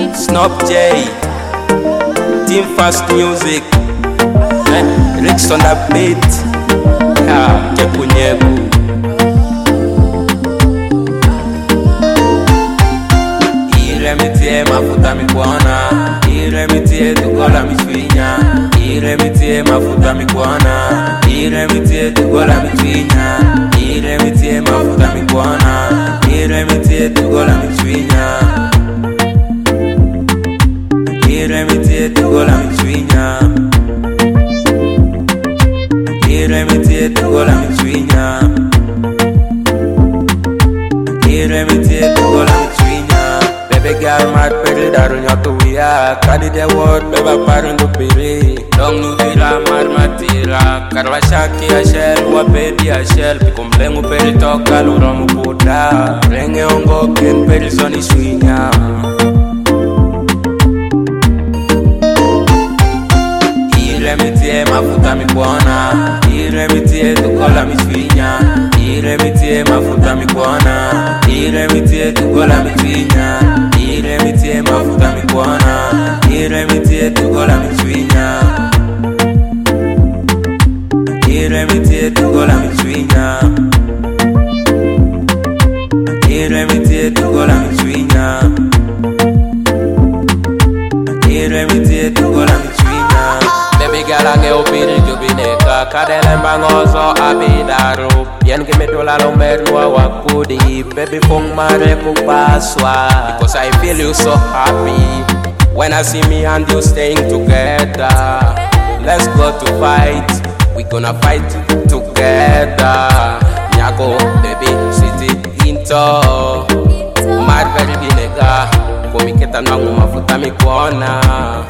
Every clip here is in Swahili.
Snob J, Team Fast Music, Ricks on the beat, Kepunyeku. Iremitie mafuta mikuana, iremitie tukola michwinya, iremitie mafuta mikuana, iremitie tukola michwinya, iremitie mafuta mikuana, iremitie tukola michwinya, iremitie tukola michwinya, iremitie tukola michwinya, iremitie tukola michwinya. Baby girl mad peri daru nyoto wia, kadi de word beba parun do piri. Dong nutira mar matira, karwa shaki a shell wa baby a shell. Pikum lengu peri toka luromu puta, renge ongo ken peri zoni swinya. Iremitie mafuta mikuana, iremitie tukola michwinya, iremitie mafuta mikuana, iremitie tukola michwinya, iremitie mafuta mikuana, iremitie tukola michwinya, iremitie tukola michwinya, iremitie tukola michwinya, iremitie tukola michwinya. Baby girl ange opiri jubineka, kadele mbangozo abidaru. Yen que me tola lomberwa wakudi, baby fong mare kupaswa. Because I feel you so happy when I see me and you staying together. Let's go to fight, we gonna fight together. Nyako baby city into Marvel binega, komiketa nangu mafuta mikuona.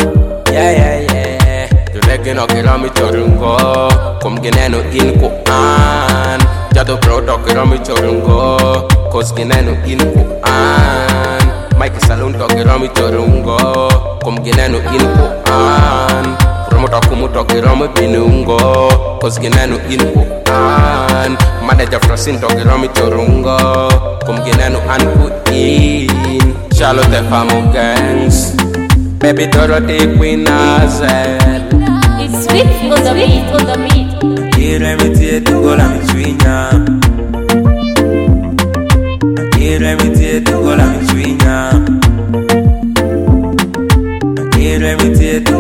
Yeah Tulege no kira mi chorungo, komgeneno in ko an. Jado bro tokira mi chorungo, kosgeneno in ko an. Mike Salon tokira mi chorungo, komgeneno in ko an. Promo tokumu tokira mi binungo, kosgeneno in ko an. Manager Frosin tokira mi chorungo, komgeneno an ko in. Charlotte Famo Gangs, Baby Dorothy Queen Azel. It's sweet on the beat, on the beat. Iremitie tukola michwinya, iremitie tukola michwinya, iremitie